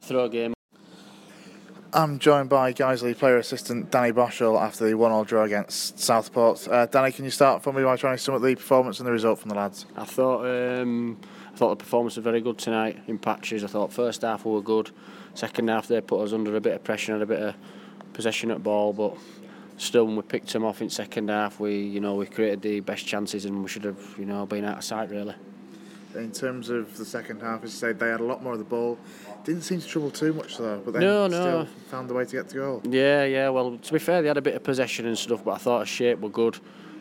Throw game. I'm joined by Guiseley player assistant Danny Boschel after the 1-1 draw against Southport. Danny, can you start for me by trying to sum up the performance and the result from the lads? I thought the performance was very good tonight in patches. I thought first half we were good. Second half they put us under a bit of pressure and a bit of possession at ball, but still when we picked them off in second half, we created the best chances and we should have been out of sight really. In terms of the second half, as you said, they had a lot more of the ball. Didn't seem to trouble too much though, but then still found the way to get to goal. Yeah. Well, to be fair, they had a bit of possession and stuff, but I thought our shape were good.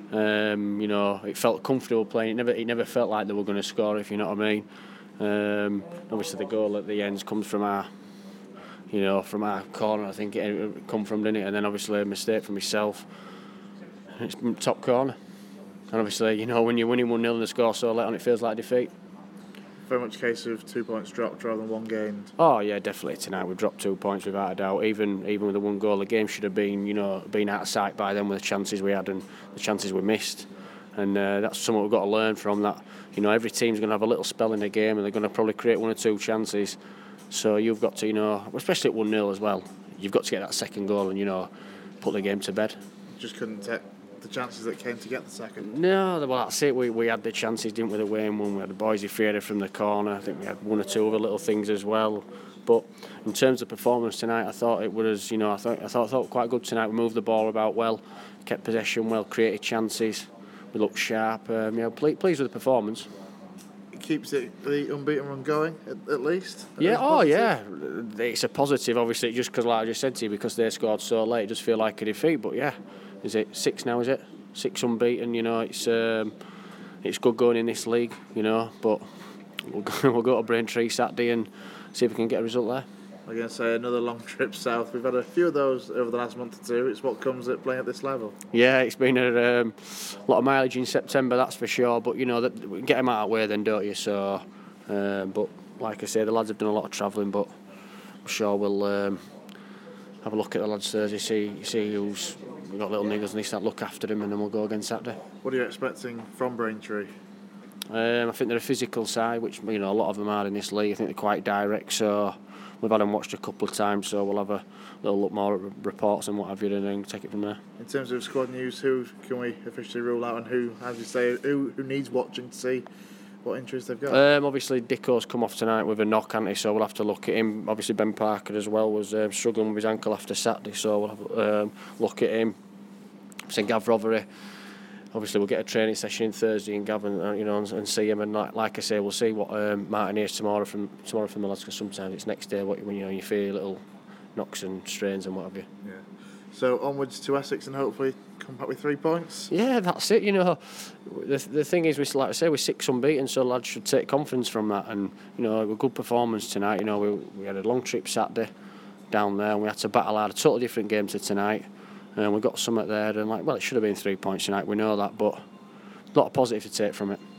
It felt comfortable playing. It never felt like they were going to score, if you know what I mean. Obviously, the goal at the end comes from our corner. I think it come from, didn't it? And then obviously a mistake from myself. It's top corner. And obviously, when you're winning 1-0 and the score so late on, it feels like defeat. Very much a case of 2 points dropped rather than one gained. Oh yeah, definitely tonight we've dropped 2 points without a doubt. Even with the one goal, the game should have been been out of sight by then with the chances we had and the chances we missed. And that's something we've got to learn from that. Every team's going to have a little spell in the game and they're going to probably create 1 or 2 chances. So you've got to, especially at 1-0 as well, you've got to get that second goal and put the game to bed. Just couldn't take the chances that came to get the second. No, well that's it. We had the chances, didn't we? The Wayne one, we had the Boise Fiera from the corner. I think we had 1 or 2 other little things as well. But in terms of performance tonight, I thought it was, I thought quite good tonight. We got the ball about well, kept possession well, created chances. We looked sharp. Pleased with the performance. It keeps the unbeaten run going at least. Yeah. It's a positive, obviously, just because, like I just said to you, because they scored so late, it does feel like a defeat. But yeah. Is it 6 now, is it? 6 unbeaten, it's good going in this league, but we'll go to Braintree Saturday and see if we can get a result there. I'm going to say another long trip south. We've had a few of those over the last month or two. It's what comes at playing at this level. Yeah, it's been a lot of mileage in September, that's for sure, but we get them out of the way then, don't you? So, but like I say, the lads have done a lot of travelling, but I'm sure we'll have a look at the lads Thursday, see who's got little niggers and they start look after them, and then we'll go again Saturday. What are you expecting from Braintree? I think they're a physical side, which a lot of them are in this league. I think they're quite direct, so we've had them watched a couple of times, so we'll have a little look more at reports and what have you, and then take it from there. In terms of squad news, who can we officially rule out, and who needs watching to see what injuries they've got? Obviously Dicko's come off tonight with a knock, hasn't he? So we'll have to look at him. Obviously Ben Parker as well was struggling with his ankle after Saturday, so we'll have a look at him. St Gav Rothery, obviously we'll get a training session in Thursday in Gav and see him, and like I say, we'll see what Martin hears tomorrow from the lads, because sometimes it's next day when you feel little knocks and strains and what have you. Yeah. So onwards to Essex and hopefully come back with 3 points. Yeah, that's it. The thing is, we're 6 unbeaten, so lads should take confidence from that. And a good performance tonight. We had a long trip Saturday down there, and we had to battle out a totally different game to tonight. And we got something there, and it should have been 3 points tonight. We know that, but a lot of positive to take from it.